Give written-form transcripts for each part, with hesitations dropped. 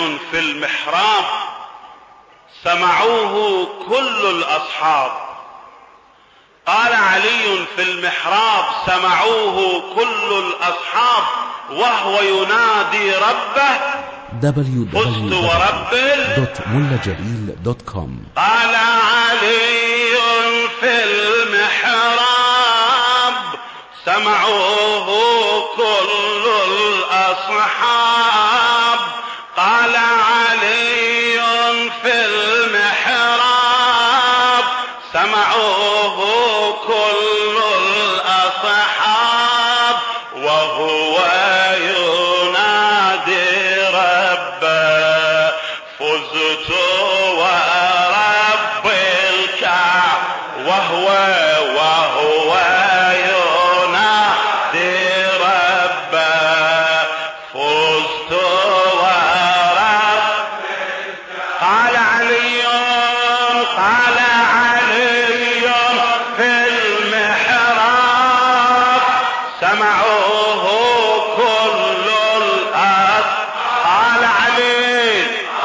علي في المحراب سمعوه كل الأصحاب. قال علي في المحراب سمعوه كل الأصحاب وهو ينادي ربه فزت ورب www.mullajalil.com. قال علي في المحراب سمعوه كل الأصحاب. قال علي في المحراب سمعوه كل الأصحاب وهو ينادي ربه فزت ورب الكعبة وهو ينادي ربه فزت ورب. قال علي في المحراب سمعوه كل الأرض. قال علي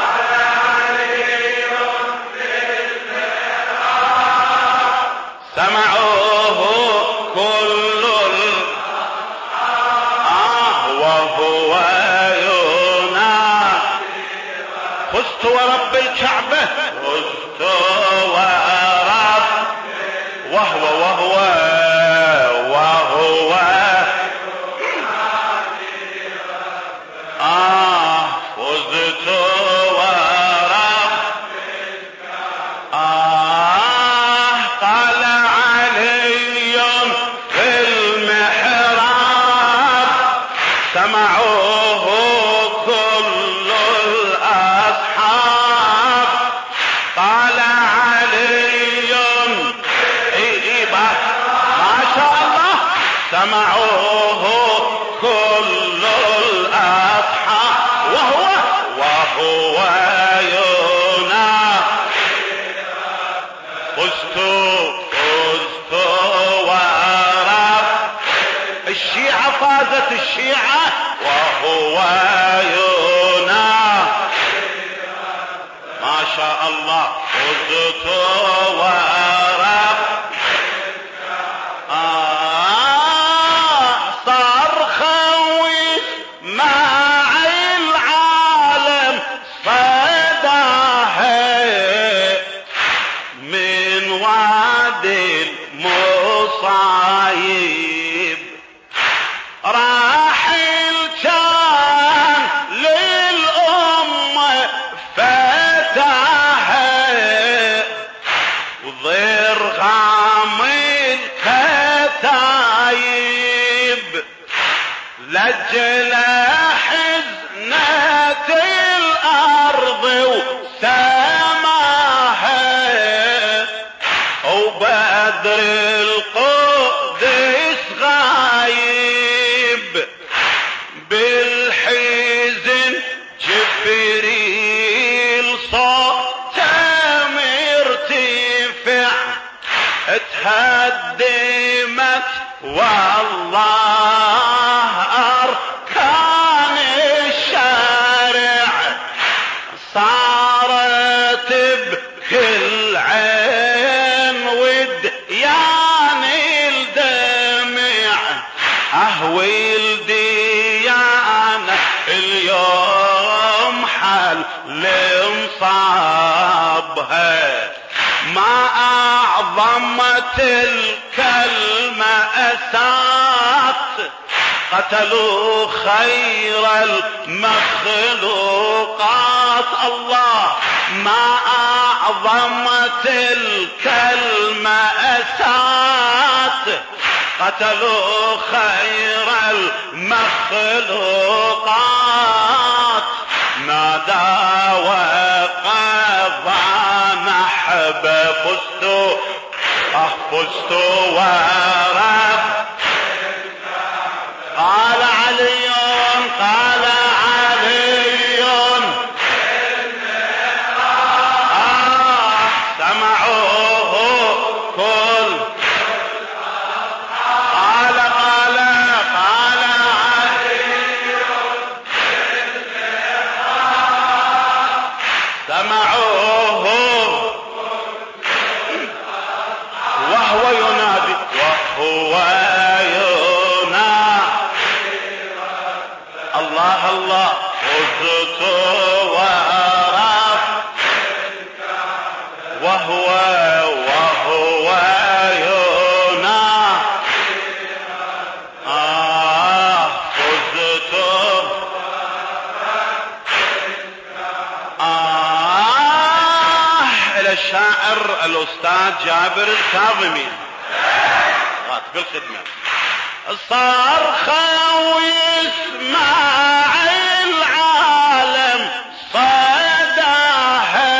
سمعوه كل وهو ينادي فزت ورب الكعبة فزت ورب وهو فزت ورب. قال علي في المحراب سمعوه كل الأصحاب. قال علي ما شاء الله سمعوه كل الأصحاب وهو ينادي فزت ورب. الشيعة فازت الشيعة وهو ينادي ما شاء الله فزت ورب. صار خوي مع العالم صداه من وادي المصايب. راحل كان للأمة فتاه وضرغام الكتايب لجل حزنة الأرض وسماها وبدر القدس غايب بالحزن جبريل صوته مرتفع اتهدمت والله أركان الشارع صارت بكل عين وديان الدمع أهوي الديانة اليوم حل لمصابها. ما أعظم تلك المأساة قتلوا خير المخلوقات. الله ما أعظم تلك المأساة قتلوا خير المخلوقات. نادى وقضى نحب فزت ورب. قال علي سمعوه كل. قال علي فزت ورب وهو فزت إلى الشاعر الأستاذ جابر الكاظمي بالخدمة. صرخة ويسمع العالم صداها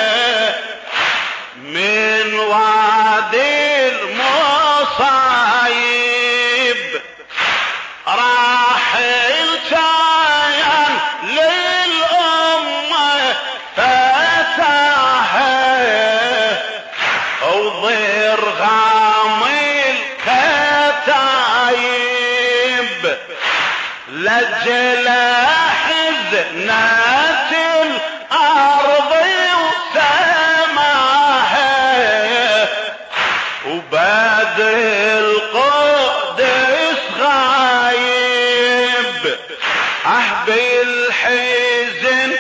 من وادي المصايب، راح الكيان للأمة فتاها وضير غامل كتايب، لجل حزنة الأرض وسماها، وبدر القدس غايب، بالحزن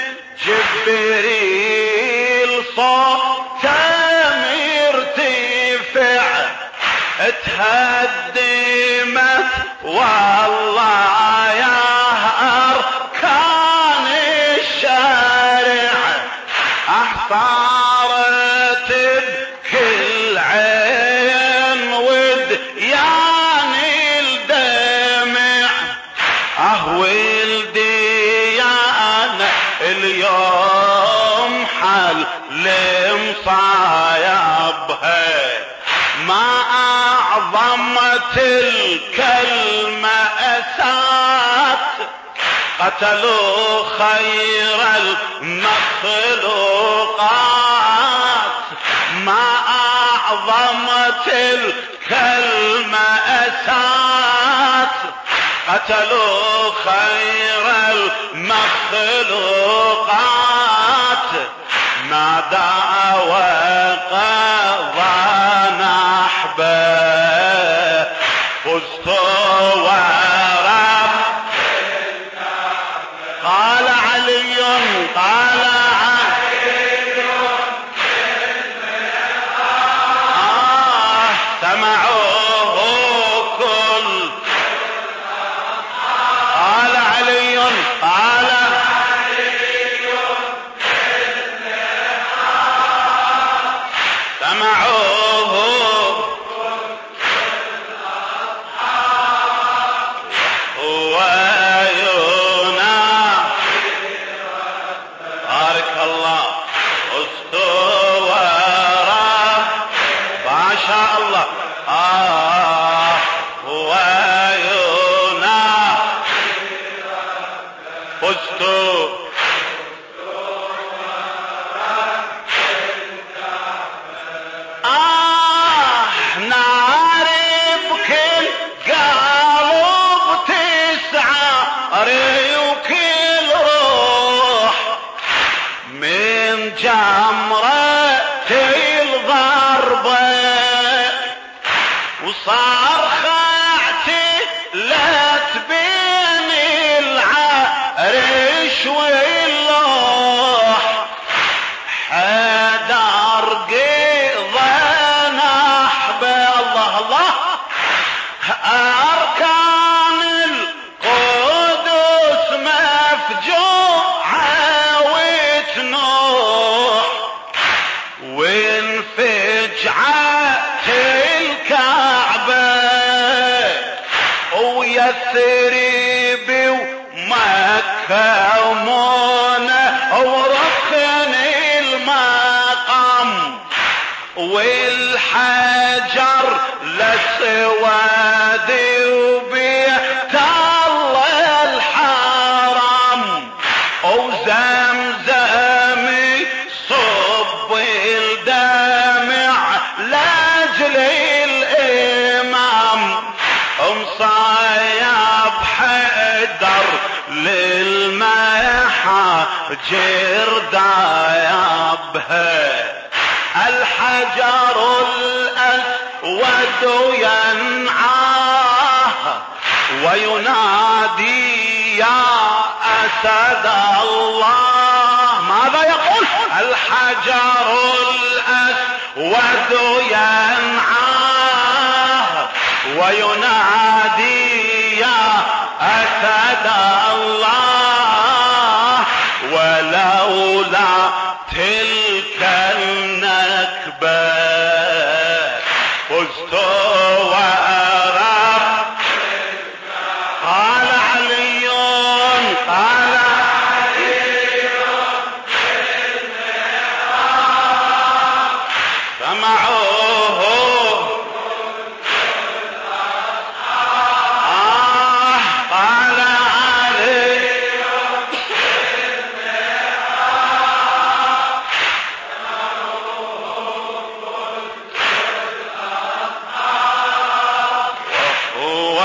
جبريل صوته مرتفع، تهدمت والله يا أركان الشارع، صارت بكل عين وديان الدمع، ولدي انا اليوم حل لمصايبها، ما اعظم تلك المأساة، قتلوا خير المخلوقات، ما اعظم تلك المأساة، قتلوا خير المخلوقات، نادى وقضى نحبه، فزت ورب. قال علي قال سمعوه كل، قال علي قال سمعوه ويونا، بارك الله استوى ما شاء الله. ويونا فزت نار بكل قلب تسعى وكل روح، من جمرة الضربة وصار خاعتلت بين العرش واللوح، حدار قضى نحبه، الله الله، أركان القدس مفجوعة وتنوح، وانفجعت الكعبة ويثرب ومكة ومنى وركن المقام، والحجر لسواد وبيت الله الحرام، وزمزم صب الدمع لاجل الامام، مصايب حيدر للمحاجر دايبها، الحجر الأسود ينعاه وينادي يا أسد الله ماذا يقول؟ الحجر الأسود ينعاه وينادي يا أسد الله، ولولا تلك النكبة فزت وأرى. قال علي فمعوه قال علي هو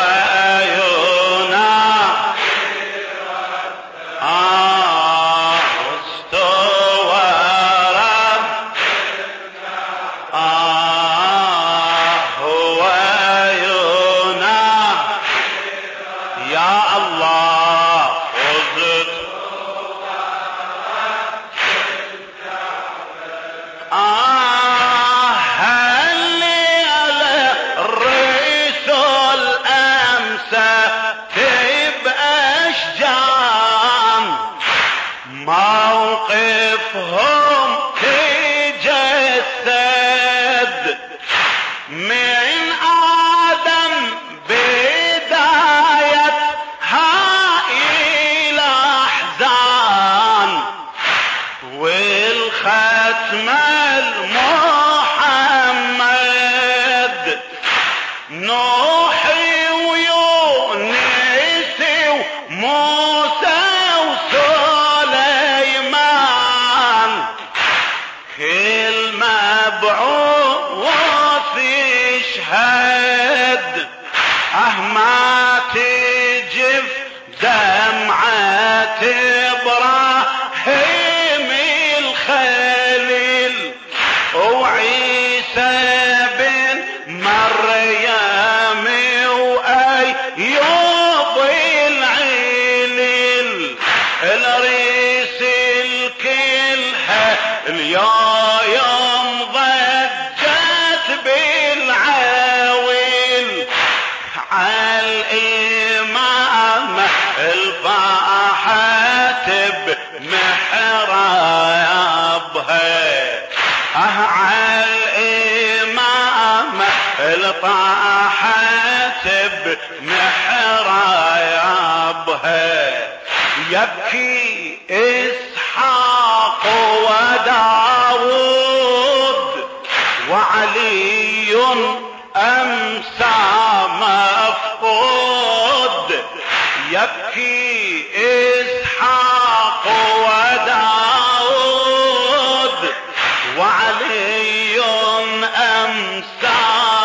موقفهم تجسد من آدم بدايتها إلى أحزان، والختم المحمد نوحي ويونس وموسى وسليمان، كل مبعوث يشهد ما تجف دمعة إبراهيم الخليل وعيسى بن مريم وأيوب العليل، الريس الكلها اليوم ضجت بالعويل عالإمام الفاحت بمحرابها، عالإمام الفاحت بمحرابها، يبكي إسحاق وداود وعلي أمسى مفقود، يبكي إسحاق وداود وعلي أمسى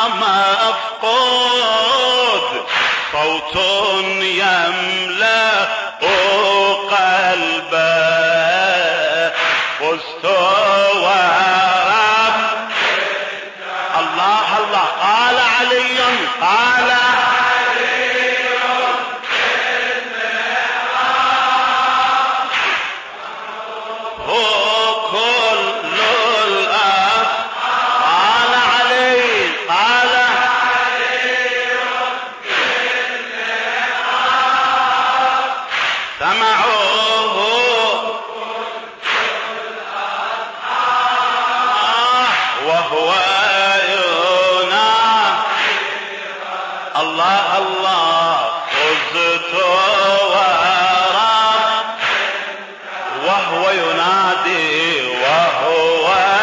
مفقود، صوت يملأ قلبه فزت ورب. الله الله. قال علي هو كل الأف. قال علي سمعوه وهو الله الله. فزت ورب وهو ينادي وهو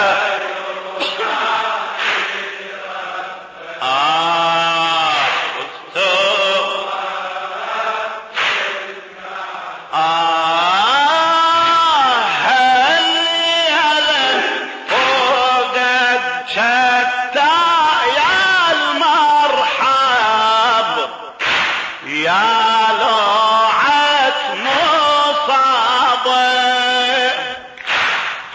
فزت هل فوق شتى يا المرحب يا لوعة مصابة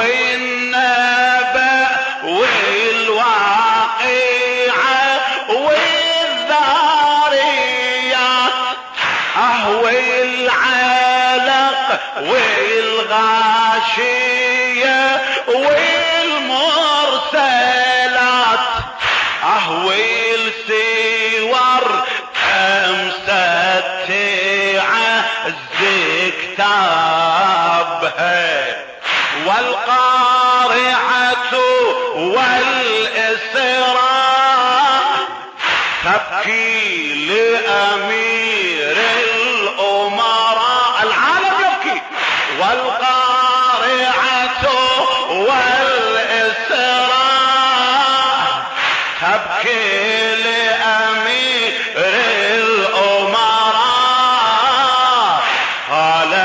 والنبأ والواقعة والذاريات والعلق والغاشية والمرسلات والسور أمستعز كتابها والقارعة والإسراء تبكي لأمير الأمراء العالم يبكي والقارعة والإسراء تبكي لأمير الأمراء قال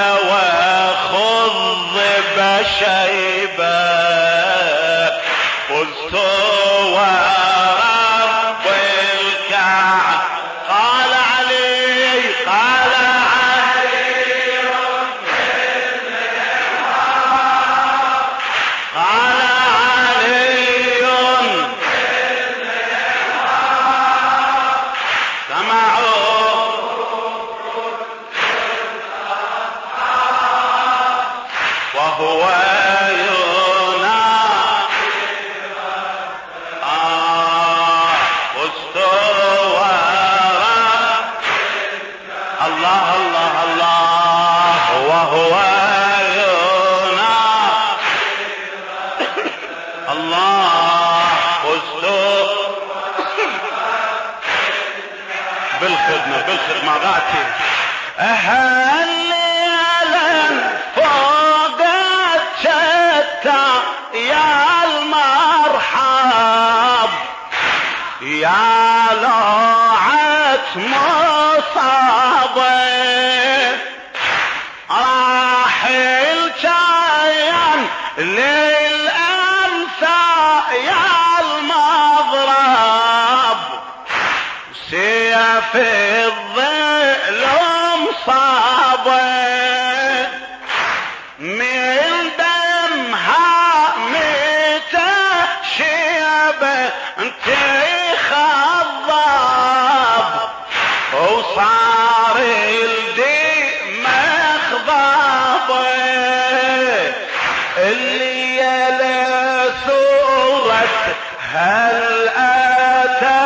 وخذ بشيبة فزت ورب الكعب قال علي سمعوا وهو الله الله الله وهو الله بالخدمة غاتي هالليلة فوق الشتا يا المرحب يا لوعة مصابة راح الجايان للأنسى يا المضرب سيف الظل مصابة من دمها متشيبة انت خضاب وصار الدم مخضابة اللي يلا سورة هل أتى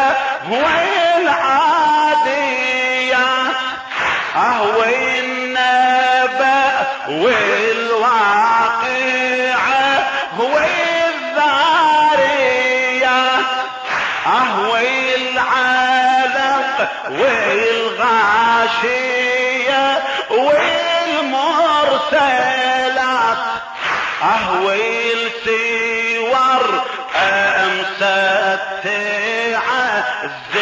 والعاديات والنبأ والواقعة والذاريات والعلق والغاشية والمرسلات والسور أمستعز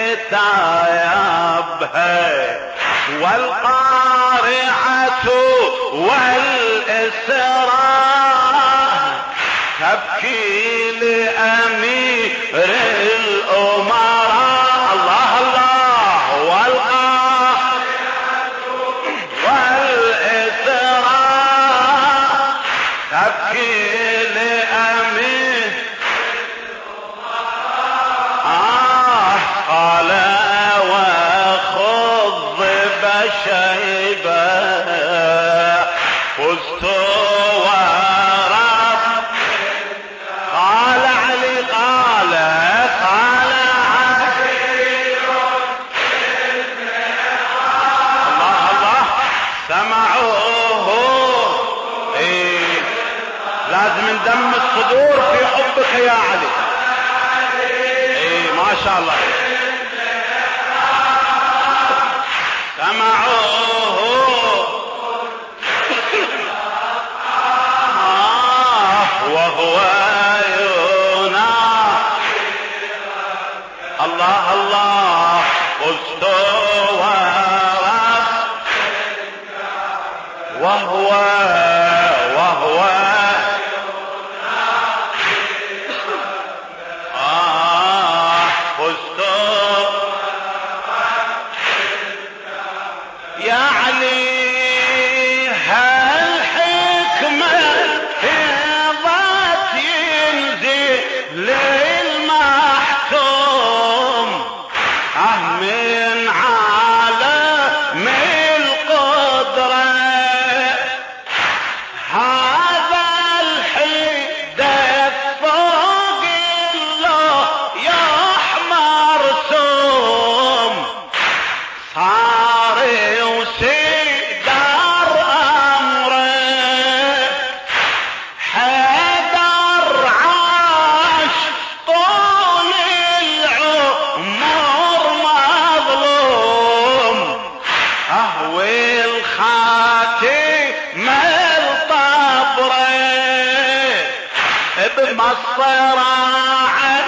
كتابها والقارعة والإسراء تبكي لأمير الأمراء الله الله والقارعة والإسراء تبكي لأمير قال وخذ بشيبة فزت ورب قال علي قال علي الله الله سمعوه لازم ندم الصدور في حبك يا علي ما شاء الله سمعوه وهو الله الله فزت وهو فزت يا علي هالحكمة بمصراعه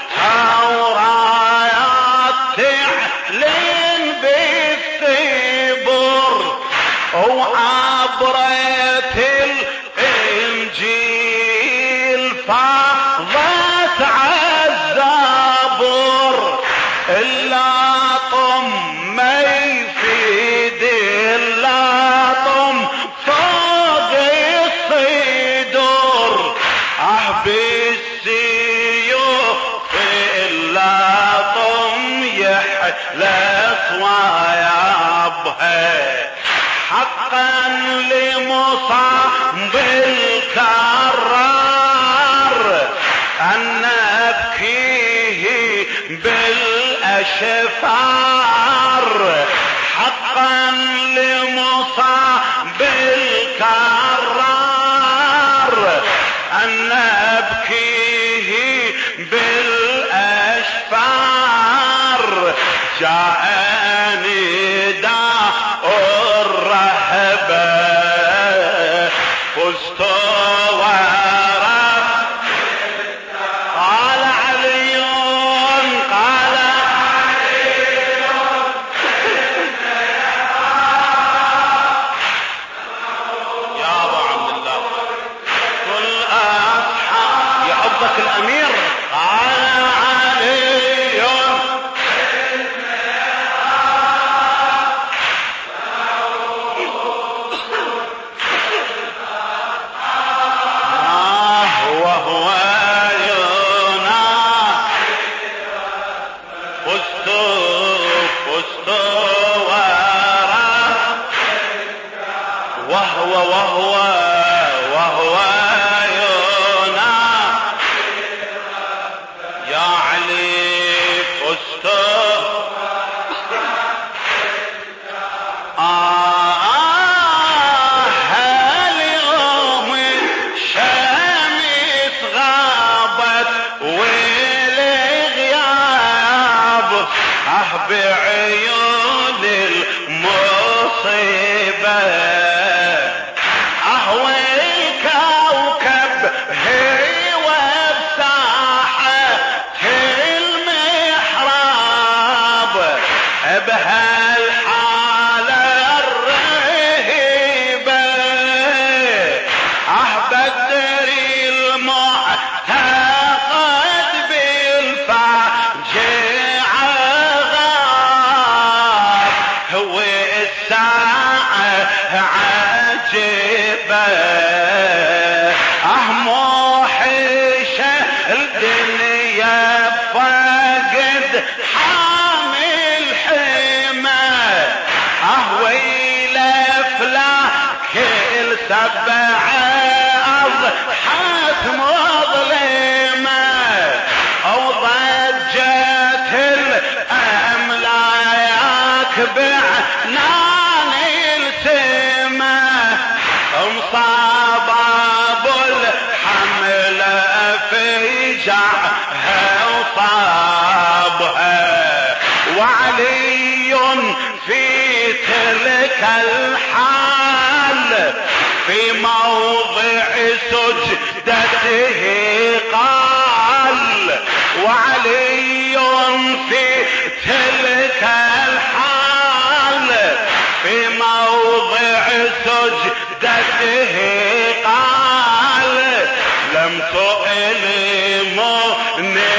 التوراة تعلن بالثبر، وعبرت الانجيل فاضت عالزبر. اللطم ما يفيد اللطم فوق الصدور، بالسيوف اللطم يحلى صوايابها. حقا لمصاب الكرار أن نبكيه بالأشفار. حقا لمصاب الكرار أن نبكيه بالأشفار. جاءني داء الرهبة فزت ورثت. قال علي قال يا ابو عبد الله كل اصحاب يحبك الامير. قال علي وهو ينادي فزت ورا وهو ينادي يا علي فزت. هاليوم الشمس غابت والغياب بعيون المصيبة. والكوكب هو بساحة المحراب بهالحالة الرهيبة. بدري المعتقد بالفاجعة غاب، هو الساعة عجيبة. موحشة الدنيا فقد حامل حمى. ويل فلاك السبعة أضحت مظلمة. وضجت الأملاك بعنان السما. مصاب ابو الحملة فجعها وصابها. وعلي في تلك الحال في موضع سجدته قال. وعلي في تلك الحال في موضع سجدته قال. لم تؤلمني